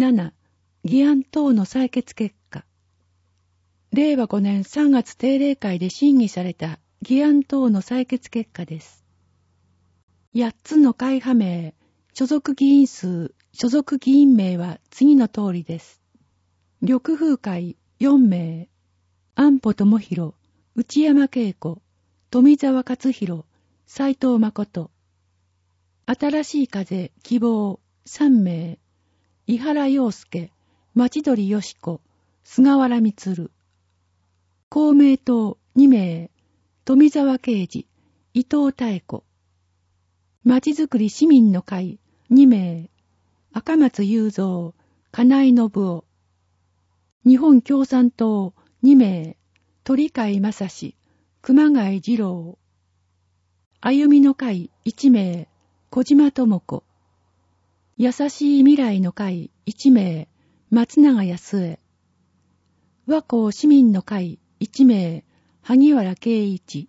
7、議案等の採決結果。令和5年3月定例会で審議された議案等の採決結果です。8つの会派名、所属議員数、所属議員名は次の通りです。緑風会4名、安保智弘、内山恵子、富澤勝弘、斉藤誠。新しい風希望3名、井原陽介、町鳥よし子、菅原満。公明党2名、富澤啓二、伊藤妙子。まちづくり市民の会2名、赤松雄三、金井信夫。日本共産党2名、鳥飼正史、熊谷二郎。歩みの会1名、小島智子。優しい未来の会1名、松永康恵。和光市民の会1名、萩原圭一。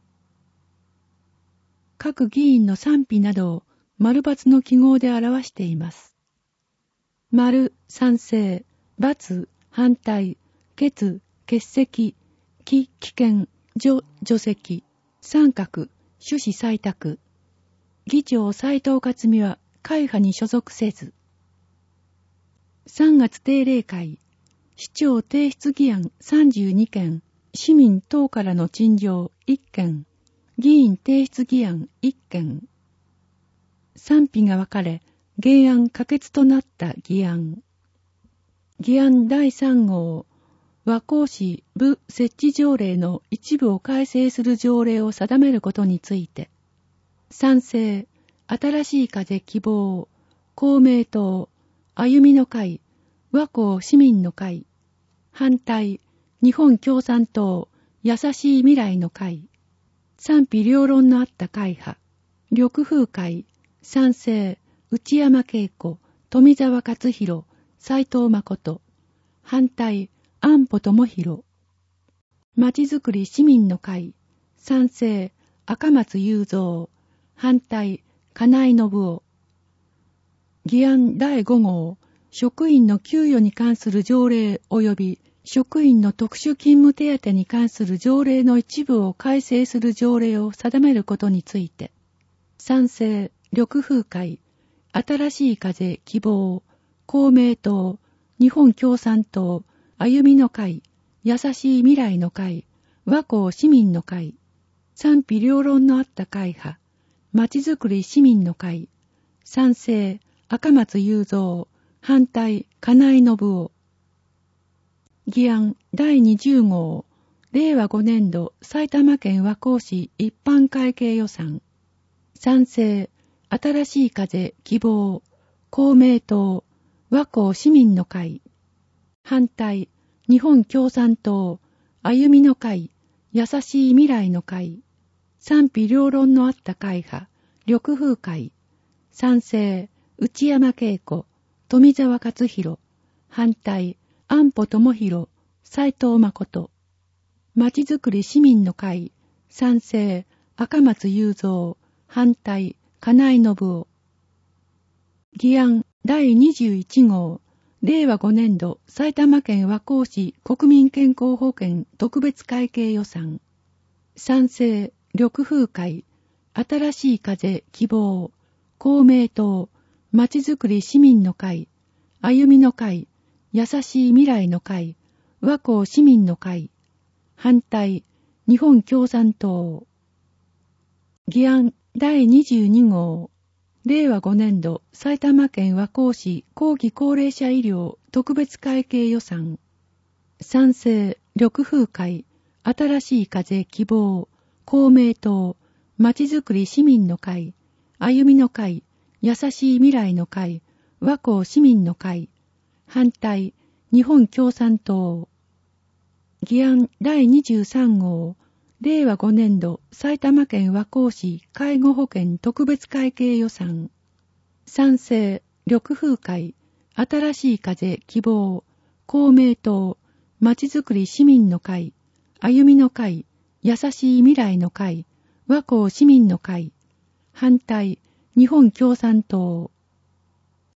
各議員の賛否などを丸×の記号で表しています。丸、賛成、×、反対、欠、欠席、棄権、除籍、三角、趣旨採択。議長斉藤克美は会派に所属せず。3月定例会、市長提出議案32件、市民等からの陳情1件、議員提出議案1件。賛否が分かれ、原案可決となった議案。議案第3号、和光市部設置条例の一部を改正する条例を定めることについて、賛成、新しい風希望、公明党、歩みの会、和光市民の会、反対、日本共産党、優しい未来の会、賛否両論のあった会派、緑風会、賛成、内山恵子、富澤勝弘、斉藤誠、反対、安保智弘。まちづくり市民の会、賛成、赤松雄三、反対、金井信夫。議案第5号、職員の給与に関する条例及び職員の特殊勤務手当に関する条例の一部を改正する条例を定めることについて、賛成、緑風会、新しい風希望、公明党、日本共産党、歩みの会、優しい未来の会、和光市民の会、賛否両論のあった会派、まちづくり市民の会、賛成、赤松雄三、反対、金井信夫。議案第20号、令和5年度埼玉県和光市一般会計予算。賛成、新しい風希望、公明党、和光市民の会。反対、日本共産党、歩みの会、優しい未来の会。賛否両論のあった会派、緑風会。賛成、内山恵子、富澤勝弘。反対、安保智弘、斉藤誠。まちづくり市民の会、賛成、赤松雄三。反対、金井信夫。議案第21号、令和5年度埼玉県和光市国民健康保険特別会計予算。賛成、緑風会、新しい風希望、公明党、まちづくり市民の会、歩みの会、優しい未来の会、和光市民の会。反対、日本共産党。議案第22号、令和5年度埼玉県和光市後期高齢者医療特別会計予算。賛成、緑風会、新しい風希望、公明党、まちづくり市民の会、歩みの会、優しい未来の会、和光市民の会。反対、日本共産党。議案第23号、令和5年度埼玉県和光市介護保険特別会計予算。賛成、緑風会、新しい風希望、公明党、まちづくり市民の会、歩みの会、優しい未来の会、和光市民の会。反対、日本共産党。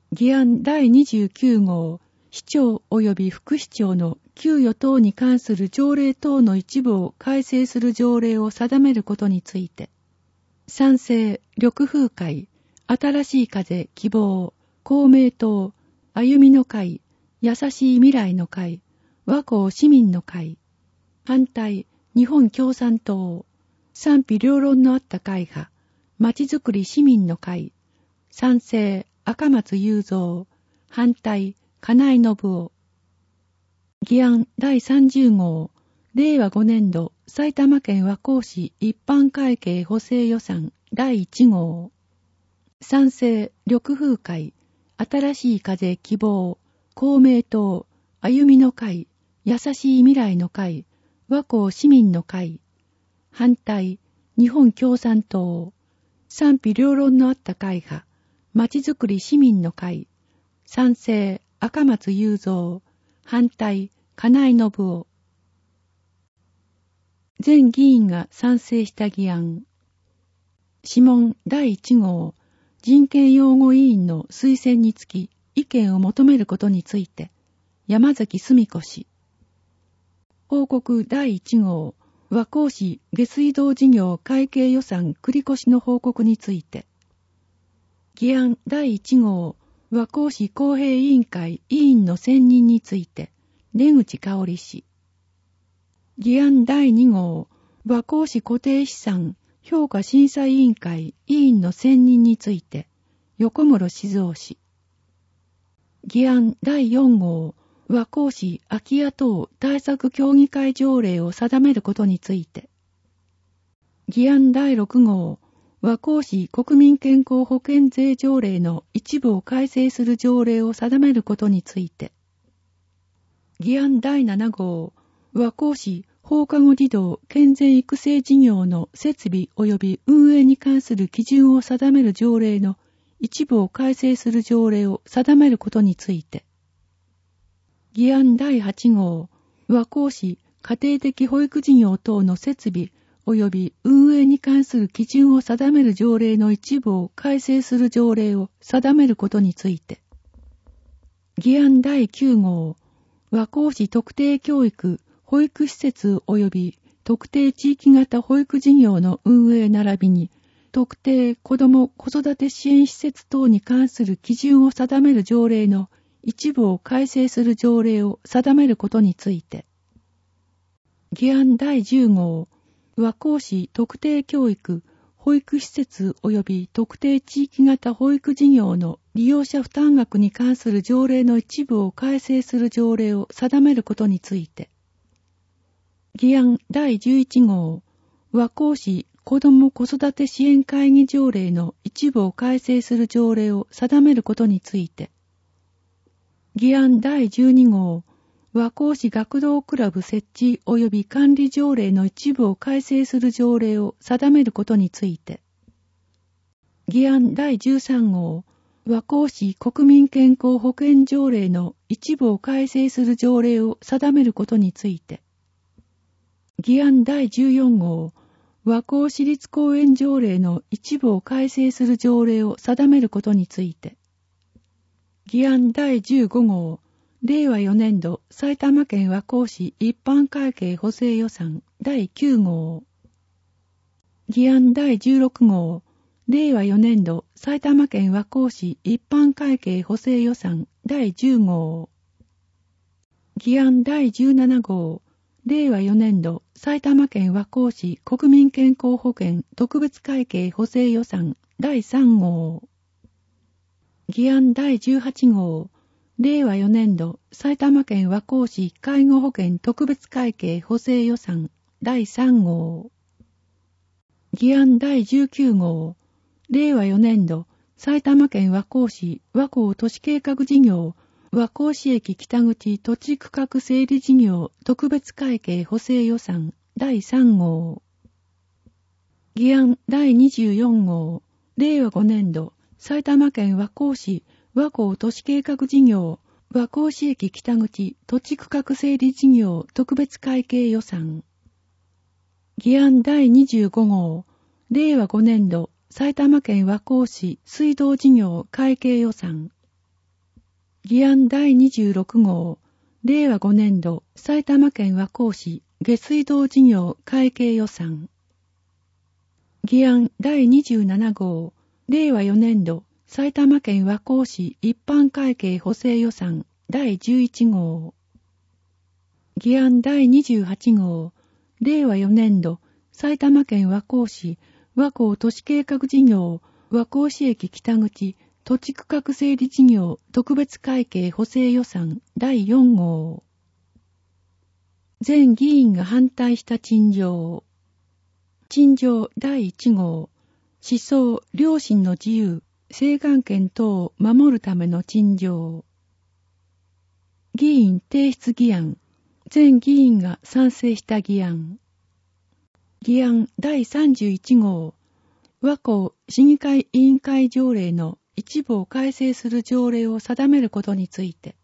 議案第29号、市長及び副市長の給与等に関する条例等の一部を改正する条例を定めることについて、賛成、緑風会、新しい風、希望、公明党、歩みの会、優しい未来の会、和光市民の会、反対、日本共産党、賛否両論のあった会派、まちづくり市民の会、賛成、赤松雄三、反対、金井信夫。議案第30号、令和5年度埼玉県和光市一般会計補正予算第1号。賛成、緑風会、新しい風希望、公明党、歩みの会、優しい未来の会、和光市民の会。反対、日本共産党、賛否両論のあった会派、まちづくり市民の会、賛成、赤松雄三、反対、金井信夫。全議員が賛成した議案。諮問第1号、人権擁護委員の推薦につき意見を求めることについて、山崎澄子氏。報告第1号、和光市下水道事業会計予算繰越の報告について、議案第1号、和光市公平委員会委員の選任について、出口香織氏。議案第2号、和光市固定資産評価審査委員会委員の選任について、横室静雄氏。議案第4号、和光市空き家等対策協議会条例を定めることについて、議案第6号、和光市国民健康保険税条例の一部を改正する条例を定めることについて、議案第7号、和光市放課後児童健全育成事業の設備及び運営に関する基準を定める条例の一部を改正する条例を定めることについて、議案第8号、和光市家庭的保育事業等の設備及び運営に関する基準を定める条例の一部を改正する条例を定めることについて、議案第9号、和光市特定教育保育施設及び特定地域型保育事業の運営並びに特定子ども子育て支援施設等に関する基準を定める条例の一部を改正する条例を定めることについて、議案第10号、和光市特定教育保育施設及び特定地域型保育事業の利用者負担額に関する条例の一部を改正する条例を定めることについて、議案第11号、和光市子ども子育て支援会議条例の一部を改正する条例を定めることについて、議案第12号、和光市学童クラブ設置及び管理条例の一部を改正する条例を定めることについて、議案第13号、和光市国民健康保険条例の一部を改正する条例を定めることについて、議案第14号、和光市立公園条例の一部を改正する条例を定めることについて、議案第15号、令和4年度埼玉県和光市一般会計補正予算第9号。議案第16号、令和4年度埼玉県和光市一般会計補正予算第10号。議案第17号、令和4年度埼玉県和光市国民健康保険特別会計補正予算第3号。議案第18号、令和4年度埼玉県和光市介護保険特別会計補正予算第3号。議案第19号、令和4年度埼玉県和光市和光都市計画事業和光市駅北口土地区画整理事業特別会計補正予算第3号。議案第24号、令和5年度埼玉県和光市和光都市計画事業和光市駅北口土地区画整理事業特別会計予算。議案第25号、令和5年度埼玉県和光市水道事業会計予算。 議案第26号、令和5年度埼玉県和光市下水道事業会計予算。議案第27号、令和4年度埼玉県和光市一般会計補正予算第11号。議案第28号、令和4年度埼玉県和光市和光都市計画事業和光市駅北口土地区画整理事業特別会計補正予算第4号。全議員が反対した陳情。陳情第1号。思想、良心の自由、請願権等を守るための陳情。議員提出議案。全議員が賛成した議案。議案第31号。和光市議会委員会条例の一部を改正する条例を定めることについて。